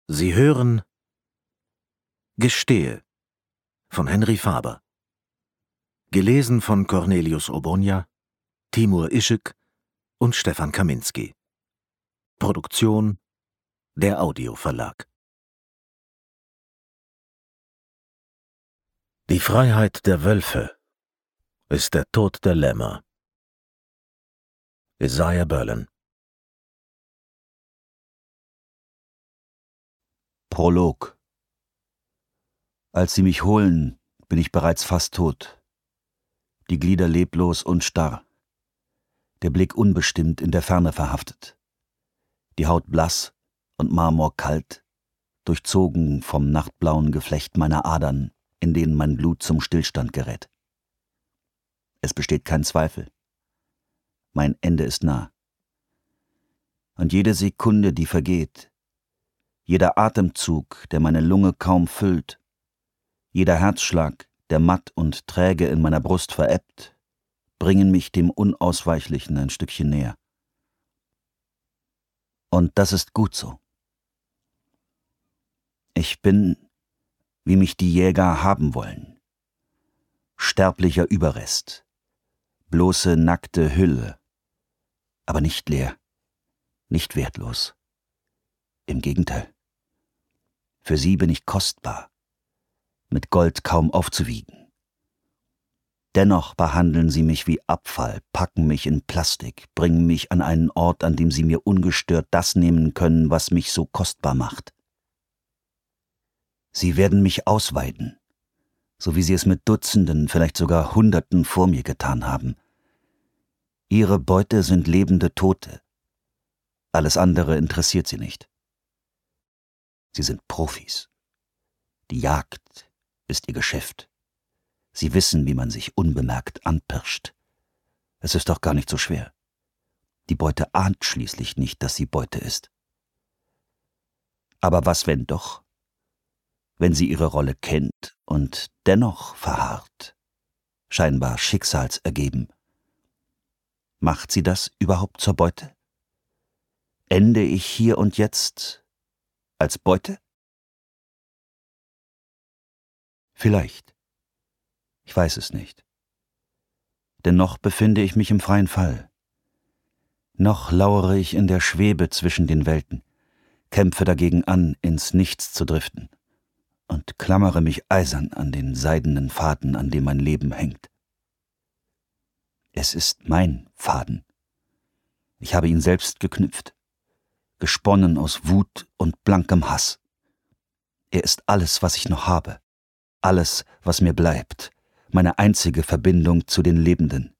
Sie hören Gestehe von Henry Faber. Gelesen von Cornelius Obonia, Timur Ischek und Stefan Kaminski. Produktion der Audioverlag. Die Freiheit der Wölfe ist der Tod der Lämmer. Isaiah Berlin. Prolog. Als sie mich holen, bin ich bereits fast tot. Die Glieder leblos und starr. Der Blick unbestimmt in der Ferne verhaftet. Die Haut blass und marmorkalt, durchzogen vom nachtblauen Geflecht meiner Adern, in denen mein Blut zum Stillstand gerät. Es besteht kein Zweifel. Mein Ende ist nah. Und jede Sekunde, die vergeht, jeder Atemzug, der meine Lunge kaum füllt, jeder Herzschlag, der matt und träge in meiner Brust verebbt, bringen mich dem Unausweichlichen ein Stückchen näher. Und das ist gut so. Ich bin, wie mich die Jäger haben wollen. Sterblicher Überrest, bloße nackte Hülle, aber nicht leer, nicht wertlos. Im Gegenteil. Für sie bin ich kostbar, mit Gold kaum aufzuwiegen. Dennoch behandeln sie mich wie Abfall, packen mich in Plastik, bringen mich an einen Ort, an dem sie mir ungestört das nehmen können, was mich so kostbar macht. Sie werden mich ausweiden, so wie sie es mit Dutzenden, vielleicht sogar Hunderten vor mir getan haben. Ihre Beute sind lebende Tote. Alles andere interessiert sie nicht. Sie sind Profis. Die Jagd ist ihr Geschäft. Sie wissen, wie man sich unbemerkt anpirscht. Es ist doch gar nicht so schwer. Die Beute ahnt schließlich nicht, dass sie Beute ist. Aber was, wenn doch? Wenn sie ihre Rolle kennt und dennoch verharrt, scheinbar schicksalsergeben. Macht sie das überhaupt zur Beute? Ende ich hier und jetzt als Beute? Vielleicht. Ich weiß es nicht. Denn noch befinde ich mich im freien Fall. Noch lauere ich in der Schwebe zwischen den Welten, kämpfe dagegen an, ins Nichts zu driften und klammere mich eisern an den seidenen Faden, an dem mein Leben hängt. Es ist mein Faden. Ich habe ihn selbst geknüpft, gesponnen aus Wut und blankem Hass. Er ist alles, was ich noch habe, alles, was mir bleibt, meine einzige Verbindung zu den Lebenden.